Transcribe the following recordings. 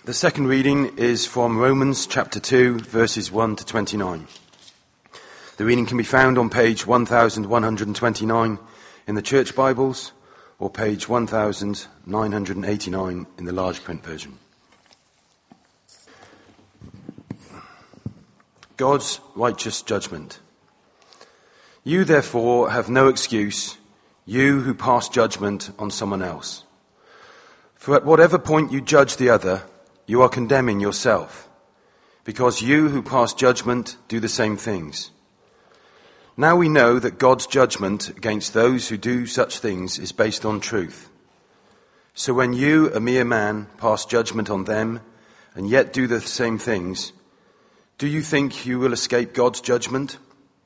The second reading is from Romans chapter 2, verses 1 to 29. The reading can be found on page 1129 in the Church Bibles or page 1989 in the large print version. God's righteous judgment. You therefore have no excuse, you who pass judgment on someone else. For at whatever point you judge the other, you are condemning yourself, because you who pass judgment do the same things. Now we know that God's judgment against those who do such things is based on truth. So when you, a mere man, pass judgment on them and yet do the same things, do you think you will escape God's judgment?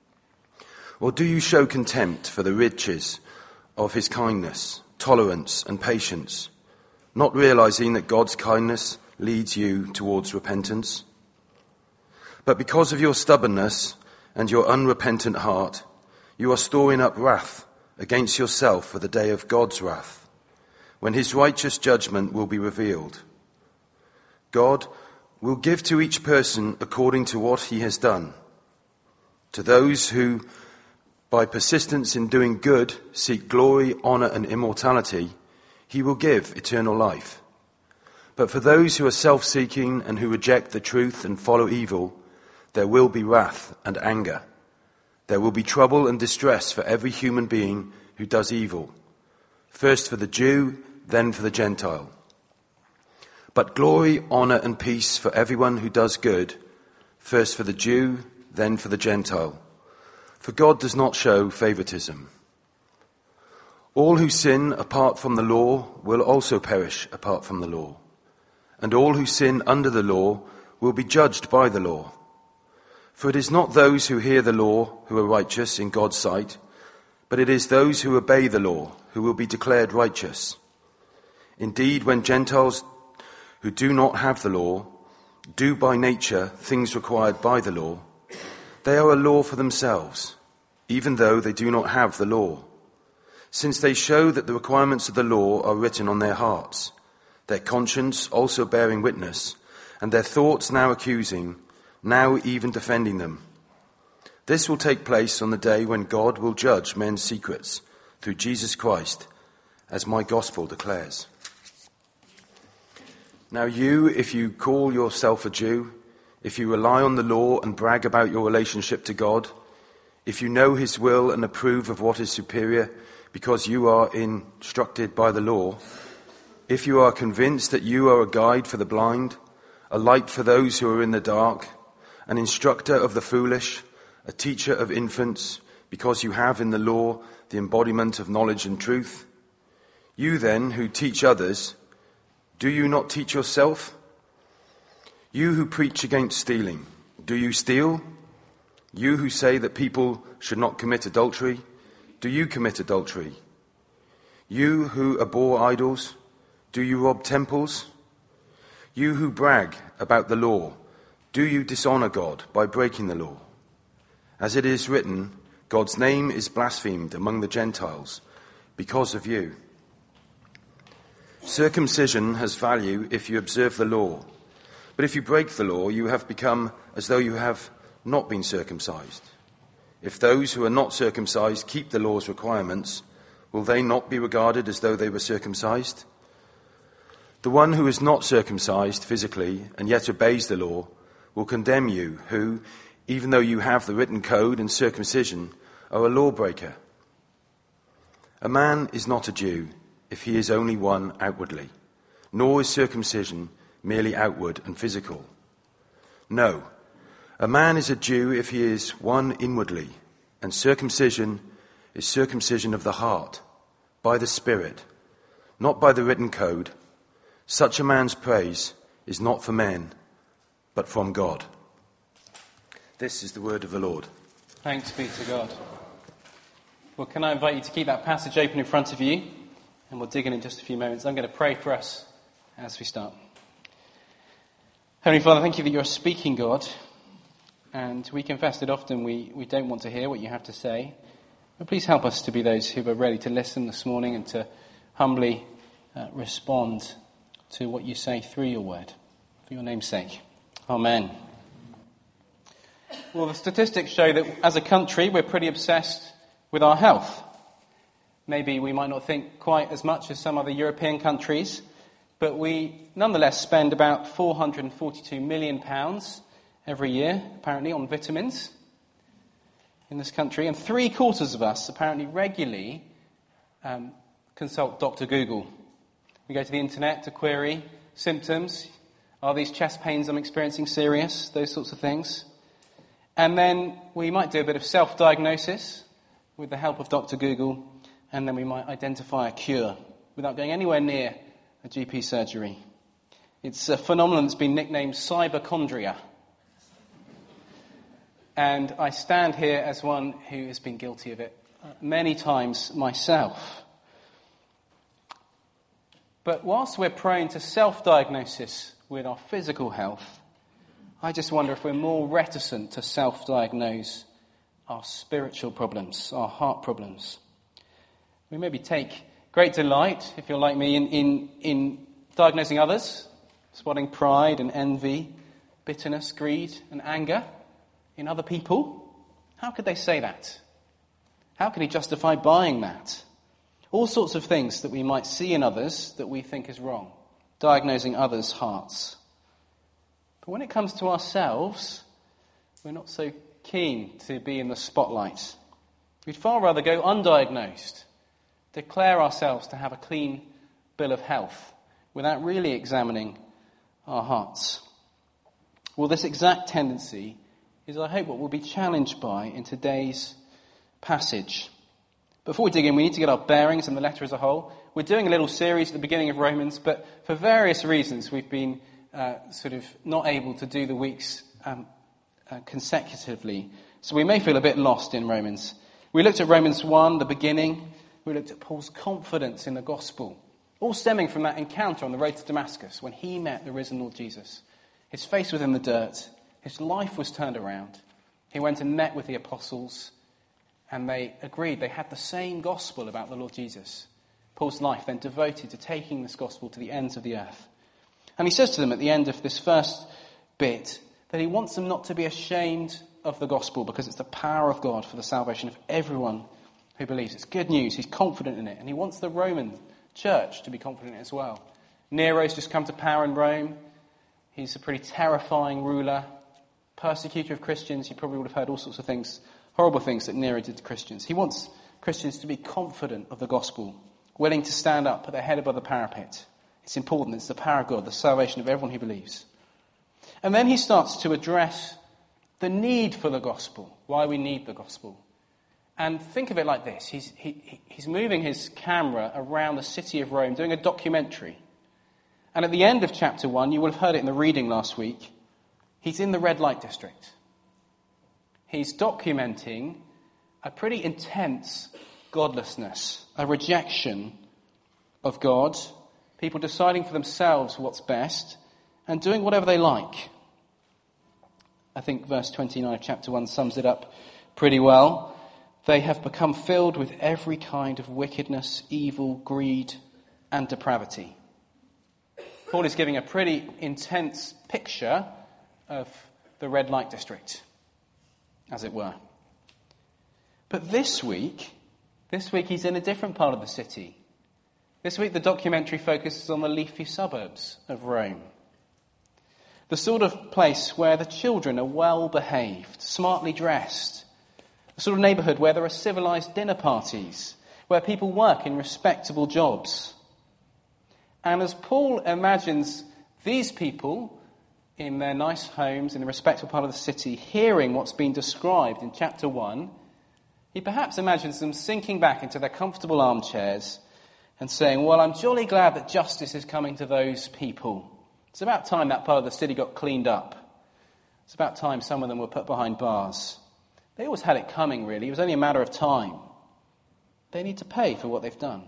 Or do you show contempt for the riches of his kindness, tolerance and patience, not realizing that God's kindness leads you towards repentance? But because of your stubbornness and your unrepentant heart, you are storing up wrath against yourself for the day of God's wrath, when his righteous judgment will be revealed. God will give to each person according to what he has done. To those who, by persistence in doing good, seek glory, honor, and immortality, he will give eternal life. But for those who are self-seeking and who reject the truth and follow evil, there will be wrath and anger. There will be trouble and distress for every human being who does evil, first for the Jew, then for the Gentile. But glory, honor, and peace for everyone who does good, first for the Jew, then for the Gentile. For God does not show favoritism. All who sin apart from the law will also perish apart from the law. And all who sin under the law will be judged by the law. For it is not those who hear the law who are righteous in God's sight, but it is those who obey the law who will be declared righteous. Indeed, when Gentiles who do not have the law do by nature things required by the law, they are a law for themselves, even though they do not have the law, since they show that the requirements of the law are written on their hearts, their conscience also bearing witness, and their thoughts now accusing, now even defending them. This will take place on the day when God will judge men's secrets through Jesus Christ, as my gospel declares. Now you, if you call yourself a Jew, if you rely on the law and brag about your relationship to God, if you know his will and approve of what is superior because you are instructed by the law, if you are convinced that you are a guide for the blind, a light for those who are in the dark, an instructor of the foolish, a teacher of infants, because you have in the law the embodiment of knowledge and truth, you then who teach others, do you not teach yourself? You who preach against stealing, do you steal? You who say that people should not commit adultery, do you commit adultery? You who abhor idols, do you rob temples? You who brag about the law, do you dishonor God by breaking the law? As it is written, God's name is blasphemed among the Gentiles because of you. Circumcision has value if you observe the law, but if you break the law, you have become as though you have not been circumcised. If those who are not circumcised keep the law's requirements, will they not be regarded as though they were circumcised? The one who is not circumcised physically and yet obeys the law will condemn you, who, even though you have the written code and circumcision, are a lawbreaker. A man is not a Jew if he is only one outwardly, nor is circumcision merely outward and physical. No, a man is a Jew if he is one inwardly, and circumcision is circumcision of the heart, by the Spirit, not by the written code. Such a man's praise is not for men, but from God. This is the word of the Lord. Thanks be to God. Well, can I invite you to keep that passage open in front of you, and we'll dig in just a few moments. I'm going to pray for us as we start. Heavenly Father, thank you that you're speaking, God, and we confess that often we don't want to hear what you have to say. But please help us to be those who are ready to listen this morning and to humbly respond to what you say through your word. for your name's sake. Amen. Well, the statistics show that as a country, we're pretty obsessed with our health. Maybe we might not think quite as much as some other European countries, but we nonetheless spend about £442 million every year, apparently, on vitamins in this country. And 3/4 of us apparently regularly consult Dr. Google. We go to the internet to query symptoms. Are these chest pains I'm experiencing serious? Those sorts of things. And then we might do a bit of self-diagnosis with the help of Dr. Google, and then we might identify a cure without going anywhere near a GP surgery. It's a phenomenon that's been nicknamed cyberchondria. And I stand here as one who has been guilty of it many times myself. But whilst we're prone to self-diagnosis with our physical health, I just wonder if we're more reticent to self-diagnose our spiritual problems, our heart problems. We maybe take great delight, if you're like me, in diagnosing others, spotting pride and envy, bitterness, greed and anger in other people. How could they say that? How could he justify buying that? All sorts of things that we might see in others that we think is wrong, diagnosing others' hearts. But when it comes to ourselves, we're not so keen to be in the spotlight. We'd far rather go undiagnosed, declare ourselves to have a clean bill of health without really examining our hearts. Well, this exact tendency is, I hope, what we'll be challenged by in today's passage. Before we dig in, we need to get our bearings in the letter as a whole. We're doing a little series at the beginning of Romans, but for various reasons we've been sort of not able to do the weeks consecutively. So we may feel a bit lost in Romans. We looked at Romans 1, the beginning. We looked at Paul's confidence in the gospel, all stemming from that encounter on the road to Damascus when he met the risen Lord Jesus. His face was in the dirt. His life was turned around. He went and met with the apostles, and they agreed they had the same gospel about the Lord Jesus. Paul's life then devoted to taking this gospel to the ends of the earth. And he says to them at the end of this first bit that he wants them not to be ashamed of the gospel because it's the power of God for the salvation of everyone who believes. It's good news. He's confident in it. And he wants the Roman church to be confident in it as well. Nero's just come to power in Rome. He's a pretty terrifying ruler, persecutor of Christians. You probably would have heard all sorts of things, horrible things that Nero did to Christians. He wants Christians to be confident of the gospel, willing to stand up, put their head above the parapet. It's important. It's the power of God, the salvation of everyone who believes. And then he starts to address the need for the gospel, why we need the gospel. And think of it like this. He's moving his camera around the city of Rome, doing a documentary. And at the end of chapter 1, you will have heard it in the reading last week, he's in the red light district. He's documenting a pretty intense godlessness, a rejection of God, people deciding for themselves what's best and doing whatever they like. I think verse 29 of chapter 1 sums it up pretty well. They have become filled with every kind of wickedness, evil, greed, and depravity. Paul is giving a pretty intense picture of the red light district, as it were. But this week he's in a different part of the city. This week the documentary focuses on the leafy suburbs of Rome. The sort of place where the children are well behaved, smartly dressed. The sort of neighbourhood where there are civilised dinner parties, where people work in respectable jobs. And as Paul imagines these people in their nice homes in the respectable part of the city hearing what's been described in chapter 1, he perhaps imagines them sinking back into their comfortable armchairs and saying, well, I'm jolly glad that justice is coming to those people. It's about time that part of the city got cleaned up. It's about time some of them were put behind bars. They always had it coming, really. It was only a matter of time. They need to pay for what they've done.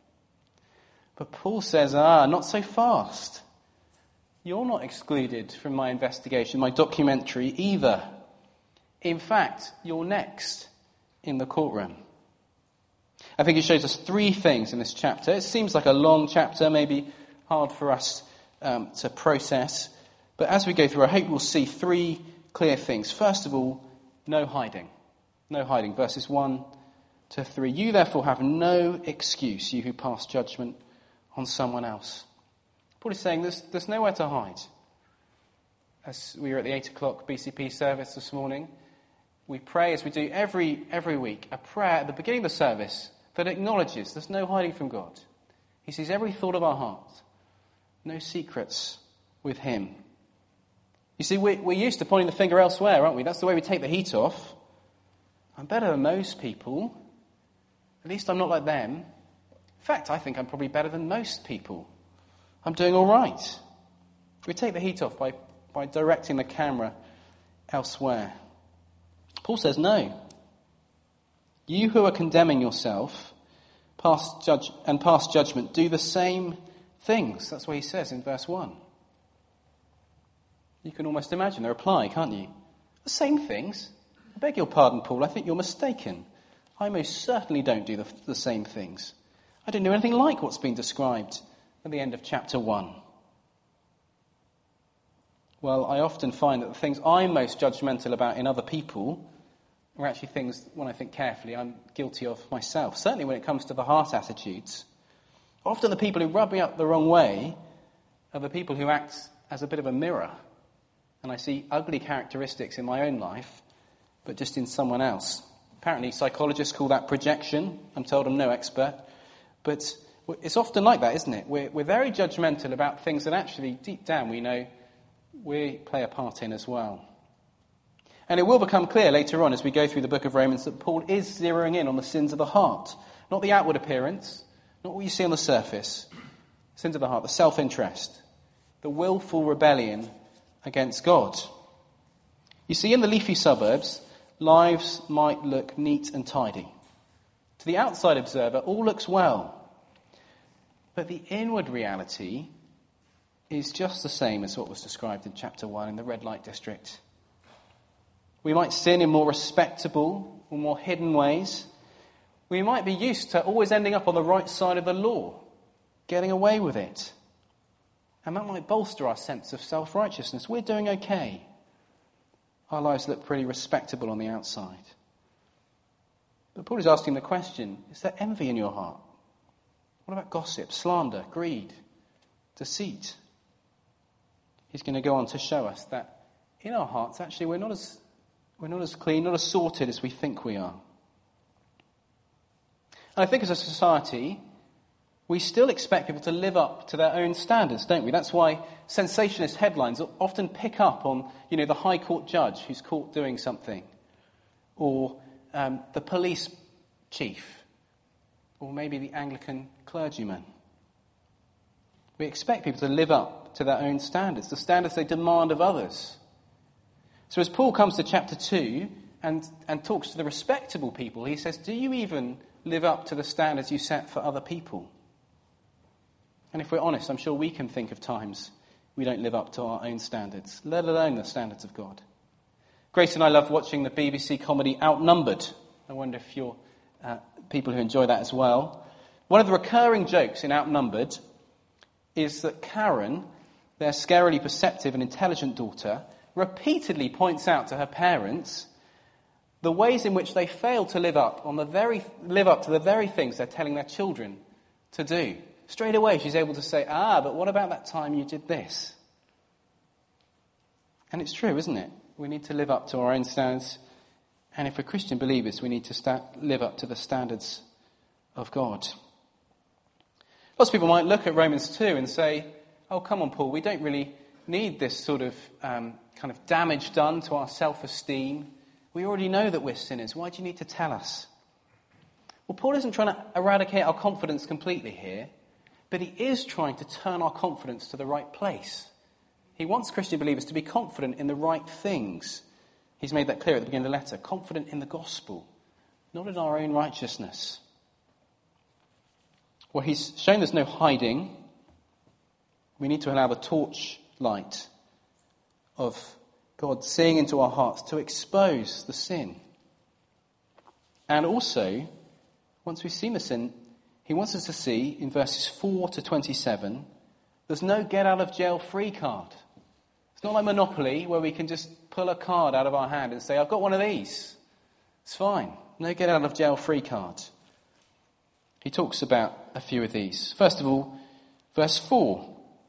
But Paul says, not so fast. You're not excluded from my investigation, my documentary either. In fact, you're next in the courtroom. I think he shows us 3 things in this chapter. It seems like a long chapter, maybe hard for us to process. But as we go through, I hope we'll see three clear things. First of all, no hiding. No hiding. Verses 1 to 3. You therefore have no excuse, you who pass judgment on someone else. Paul is saying there's nowhere to hide. As we were at the 8 o'clock BCP service this morning, we pray, as we do every week, a prayer at the beginning of the service that acknowledges there's no hiding from God. He sees every thought of our heart. No secrets with him. You see, we're used to pointing the finger elsewhere, aren't we? That's the way we take the heat off. I'm better than most people. At least I'm not like them. In fact, I think I'm probably better than most people. I'm doing all right. We take the heat off by directing the camera elsewhere. Paul says no. You who are condemning yourself pass judgment, do the same things. That's what he says in verse 1. You can almost imagine the reply, can't you? The same things? I beg your pardon, Paul, I think you're mistaken. I most certainly don't do the same things. I don't do anything like what's been described at the end of chapter 1. Well, I often find that the things I'm most judgmental about in other people are actually things, when I think carefully, I'm guilty of myself. Certainly when it comes to the heart attitudes. Often the people who rub me up the wrong way are the people who act as a bit of a mirror. And I see ugly characteristics in my own life, but just in someone else. Apparently psychologists call that projection. I'm told I'm no expert. But it's often like that, isn't it? We're very judgmental about things that actually, deep down, we know we play a part in as well. And it will become clear later on as we go through the book of Romans that Paul is zeroing in on the sins of the heart. Not the outward appearance, not what you see on the surface. Sins of the heart, the self-interest, the willful rebellion against God. You see, in the leafy suburbs, lives might look neat and tidy. To the outside observer, all looks well. But the inward reality is just the same as what was described in chapter 1 in the red light district. We might sin in more respectable or more hidden ways. We might be used to always ending up on the right side of the law, getting away with it. And that might bolster our sense of self-righteousness. We're doing okay. Our lives look pretty respectable on the outside. But Paul is asking the question, is there envy in your heart? What about gossip, slander, greed, deceit? He's going to go on to show us that in our hearts, actually, we're not as clean, not as sorted as we think we are. And I think as a society, we still expect people to live up to their own standards, don't we? That's why sensationalist headlines often pick up on, the High Court judge who's caught doing something, or the police chief, or maybe the Anglican clergyman. We expect people to live up to their own standards, the standards they demand of others. So as Paul comes to chapter 2 and talks to the respectable people, he says, do you even live up to the standards you set for other people? And if we're honest, I'm sure we can think of times we don't live up to our own standards, let alone the standards of God. Grace and I love watching the BBC comedy Outnumbered. I wonder if you're people who enjoy that as well. One of the recurring jokes in Outnumbered is that Karen, their scarily perceptive and intelligent daughter, repeatedly points out to her parents the ways in which they fail to live up to the very things they're telling their children to do. Straight away she's able to say, but what about that time you did this? And it's true, isn't it? We need to live up to our own standards. And if we're Christian believers, we need to live up to the standards of God. Lots of people might look at Romans 2 and say, oh, come on, Paul, we don't really need this sort of kind of damage done to our self-esteem. We already know that we're sinners. Why do you need to tell us? Well, Paul isn't trying to eradicate our confidence completely here, but he is trying to turn our confidence to the right place. He wants Christian believers to be confident in the right things. He's made that clear at the beginning of the letter. Confident in the gospel, not in our own righteousness. Well, he's shown there's no hiding. We need to allow the torchlight of God seeing into our hearts to expose the sin. And also, once we've seen the sin, he wants us to see in verses 4 to 27, there's no get out of jail free card. There's It's not like Monopoly where we can just pull a card out of our hand and say, I've got one of these. It's fine. No get out of jail free card. He talks about a few of these. First of all, verse 4.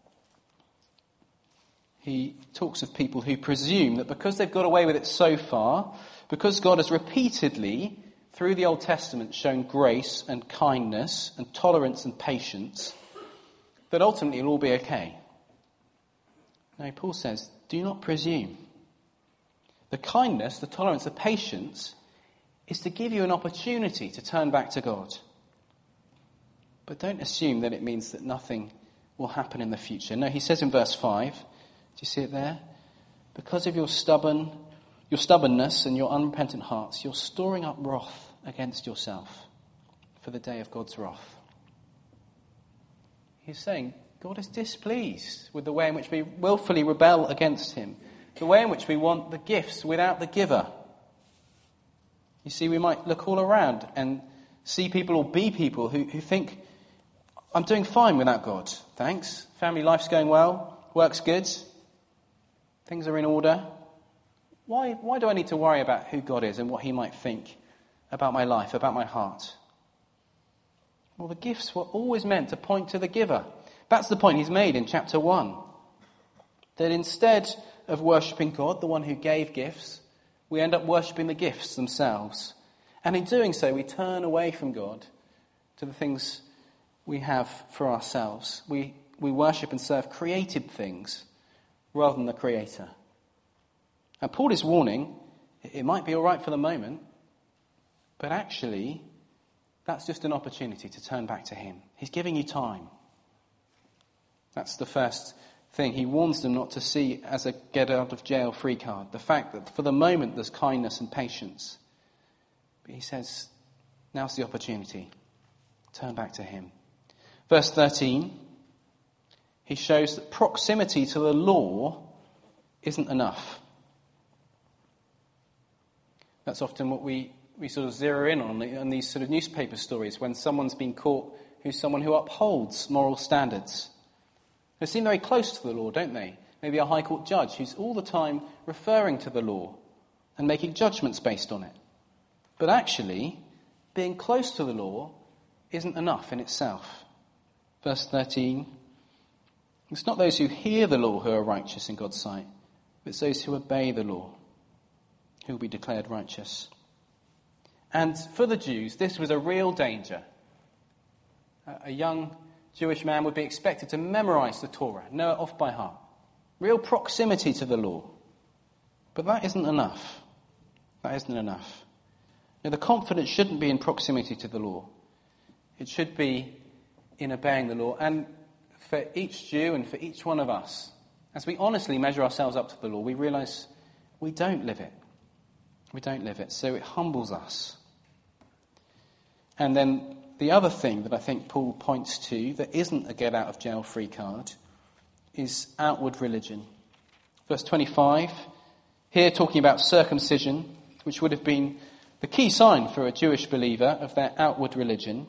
He talks of people who presume that because they've got away with it so far, because God has repeatedly, through the Old Testament, shown grace and kindness and tolerance and patience, that ultimately it'll all be okay. No, Paul says, do not presume. The kindness, the tolerance, the patience is to give you an opportunity to turn back to God. But don't assume that it means that nothing will happen in the future. No, he says in verse 5, do you see it there? Because of your stubbornness and your unrepentant hearts, you're storing up wrath against yourself for the day of God's wrath. He's saying God is displeased with the way in which we willfully rebel against him, the way in which we want the gifts without the giver. You see, we might look all around and see people or be people who think, I'm doing fine without God, thanks. Family life's going well, work's good, things are in order. Why do I need to worry about who God is and what he might think about my life, about my heart? Well, the gifts were always meant to point to the giver. That's the point he's made in chapter 1. That instead of worshipping God, the one who gave gifts, we end up worshipping the gifts themselves. And in doing so, we turn away from God to the things we have for ourselves. We worship and serve created things rather than the Creator. And Paul is warning, it might be all right for the moment, but actually, that's just an opportunity to turn back to him. He's giving you time. That's the first thing. He warns them not to see as a get out of jail free card. The fact that for the moment there's kindness and patience. But he says, now's the opportunity. Turn back to him. Verse 13, he shows that proximity to the law isn't enough. That's often what we sort of zero in on these sort of newspaper stories when someone's been caught who's someone who upholds moral standards. They seem very close to the law, don't they? Maybe a high court judge who's all the time referring to the law and making judgments based on it. But actually, being close to the law isn't enough in itself. Verse 13, it's not those who hear the law who are righteous in God's sight, but it's those who obey the law who will be declared righteous. And for the Jews, this was a real danger. A young Jewish man would be expected to memorize the Torah, know it off by heart. Real proximity to the law. But that isn't enough. That isn't enough. Now, the confidence shouldn't be in proximity to the law. It should be in obeying the law. And for each Jew and for each one of us, as we honestly measure ourselves up to the law, we realize we don't live it. We don't live it. So it humbles us. And then the other thing that I think Paul points to that isn't a get-out-of-jail-free card is outward religion. Verse 25, here talking about circumcision, which would have been the key sign for a Jewish believer of their outward religion.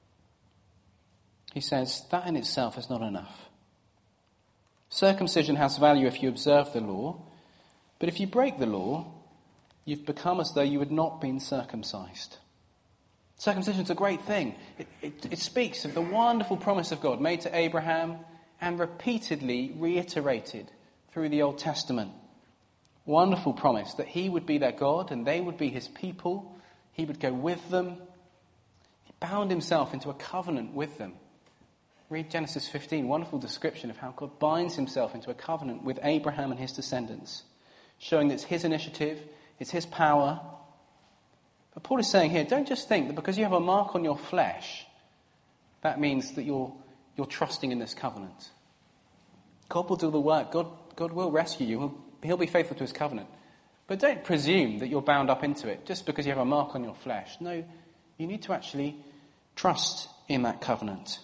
He says, that in itself is not enough. Circumcision has value if you observe the law, but if you break the law, you've become as though you had not been circumcised. Circumcision is a great thing. It speaks of the wonderful promise of God made to Abraham and repeatedly reiterated through the Old Testament. Wonderful promise that he would be their God and they would be his people. He would go with them. He bound himself into a covenant with them. Read Genesis 15, wonderful description of how God binds himself into a covenant with Abraham and his descendants, showing that it's his initiative, it's his power. But Paul is saying here, don't just think that because you have a mark on your flesh, that means that you're trusting in this covenant. God will do the work. God will rescue you. He'll be faithful to his covenant. But don't presume that you're bound up into it just because you have a mark on your flesh. No, you need to actually trust in that covenant.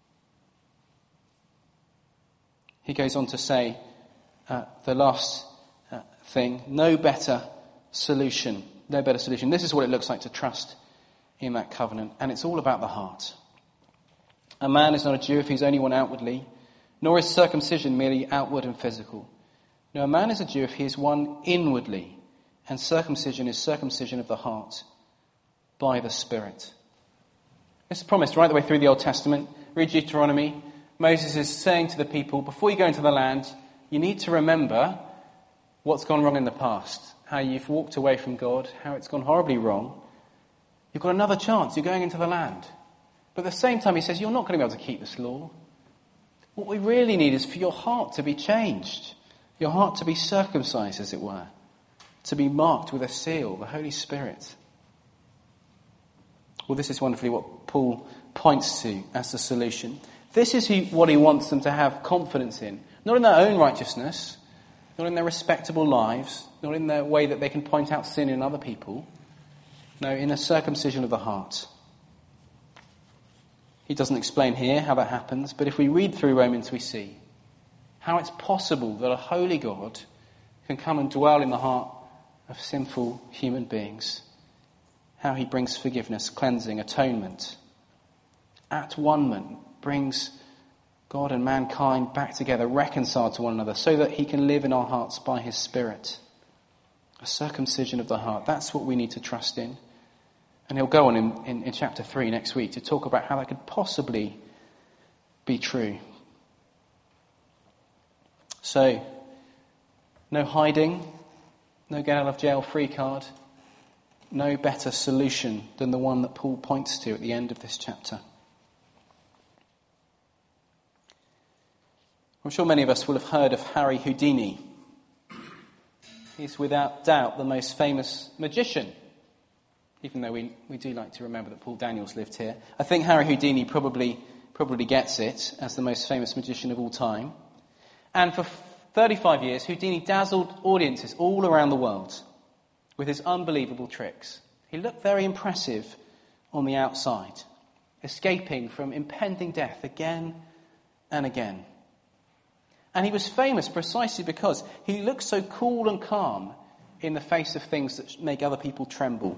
He goes on to say, the last thing, no better solution. No better solution. This is what it looks like to trust in that covenant. And it's all about the heart. A man is not a Jew if he's only one outwardly, nor is circumcision merely outward and physical, No, a man is a Jew if he is one inwardly, and circumcision is circumcision of the heart by the Spirit. This is promised right the way through the Old Testament. Read Deuteronomy. Moses is saying to the people, before you go into the land, you need to remember what's gone wrong in the past, how you've walked away from God, how it's gone horribly wrong. You've got another chance. You're going into the land. But at the same time, he says, you're not going to be able to keep this law. What we really need is for your heart to be changed, your heart to be circumcised, as it were, to be marked with a seal, the Holy Spirit. Well, this is wonderfully what Paul points to as the solution. This is what he wants them to have confidence in. Not in their own righteousness, not in their respectable lives, not in the way that they can point out sin in other people. No, in a circumcision of the heart. He doesn't explain here how that happens, but if we read through Romans, we see how it's possible that a holy God can come and dwell in the heart of sinful human beings. How he brings forgiveness, cleansing, atonement. At one-ment brings God and mankind back together, reconciled to one another, so that he can live in our hearts by his Spirit. A circumcision of the heart. That's what we need to trust in. And he'll go on in chapter 3 next week to talk about how that could possibly be true. So, no hiding, no get out of jail free card, no better solution than the one that Paul points to at the end of this chapter. I'm sure many of us will have heard of Harry Houdini. He's without doubt the most famous magician, even though we do like to remember that Paul Daniels lived here. I think Harry Houdini probably gets it as the most famous magician of all time. And for 35 years, Houdini dazzled audiences all around the world with his unbelievable tricks. He looked very impressive on the outside, escaping from impending death again and again. And he was famous precisely because he looked so cool and calm in the face of things that make other people tremble.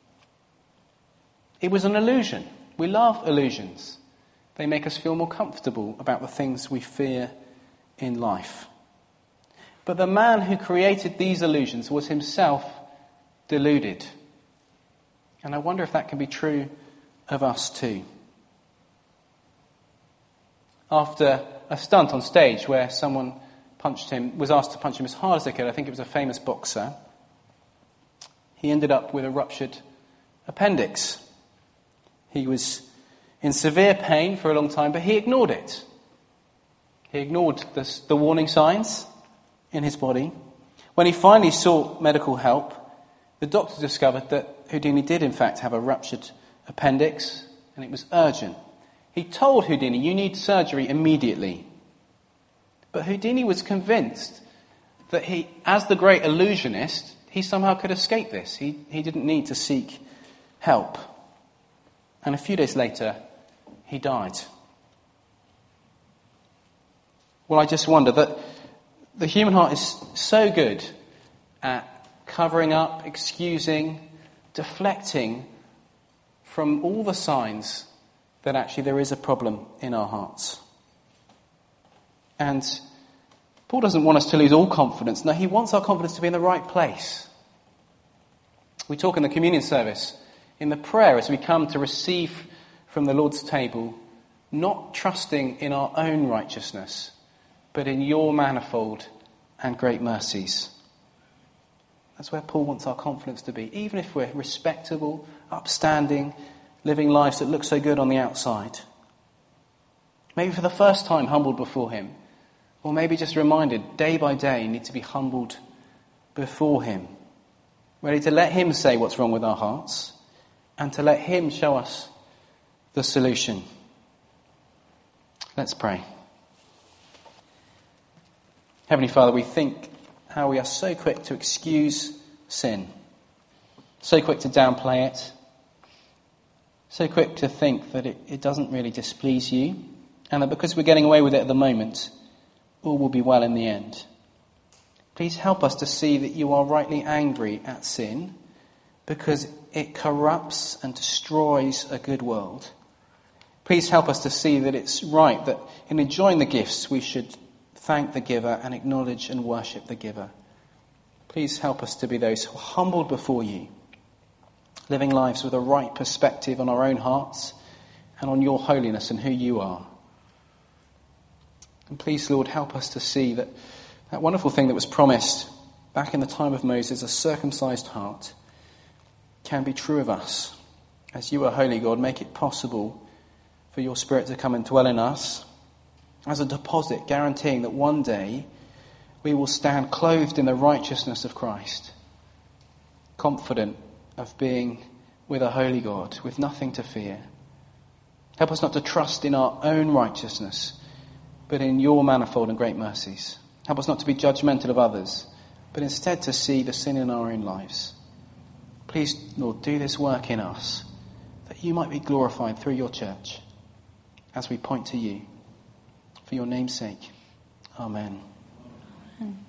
It was an illusion. We love illusions. They make us feel more comfortable about the things we fear in life. But the man who created these illusions was himself deluded. And I wonder if that can be true of us too. After a stunt on stage where someone was asked to punch him as hard as they could, I think it was a famous boxer, he ended up with a ruptured appendix. He was in severe pain for a long time, but he ignored it. He ignored the warning signs in his body. When he finally sought medical help, the doctor discovered that Houdini did in fact have a ruptured appendix, and it was urgent. He told Houdini, you need surgery immediately. But Houdini was convinced that he, as the great illusionist, he somehow could escape this. He didn't need to seek help. And a few days later, he died. Well, I just wonder that the human heart is so good at covering up, excusing, deflecting from all the signs that actually there is a problem in our hearts. And Paul doesn't want us to lose all confidence. No, he wants our confidence to be in the right place. We talk in the communion service, in the prayer as we come to receive from the Lord's table, not trusting in our own righteousness, but in your manifold and great mercies. That's where Paul wants our confidence to be, even if we're respectable, upstanding, living lives that look so good on the outside. Maybe for the first time humbled before him, or maybe just reminded day by day need to be humbled before him, ready to let him say what's wrong with our hearts and to let him show us the solution. Let's pray. Heavenly Father, we think how we are so quick to excuse sin, so quick to downplay it, so quick to think that it doesn't really displease you, and that because we're getting away with it at the moment, all will be well in the end. Please help us to see that you are rightly angry at sin because it corrupts and destroys a good world. Please help us to see that it's right that in enjoying the gifts we should thank the giver and acknowledge and worship the giver. Please help us to be those who are humbled before you, living lives with a right perspective on our own hearts and on your holiness and who you are. And please, Lord, help us to see that wonderful thing that was promised back in the time of Moses, a circumcised heart, can be true of us. As you are holy, God, make it possible for your Spirit to come and dwell in us as a deposit, guaranteeing that one day we will stand clothed in the righteousness of Christ, confident of being with a holy God, with nothing to fear. Help us not to trust in our own righteousness, but in your manifold and great mercies. Help us not to be judgmental of others, but instead to see the sin in our own lives. Please, Lord, do this work in us, that you might be glorified through your church as we point to you. For your name's sake. Amen.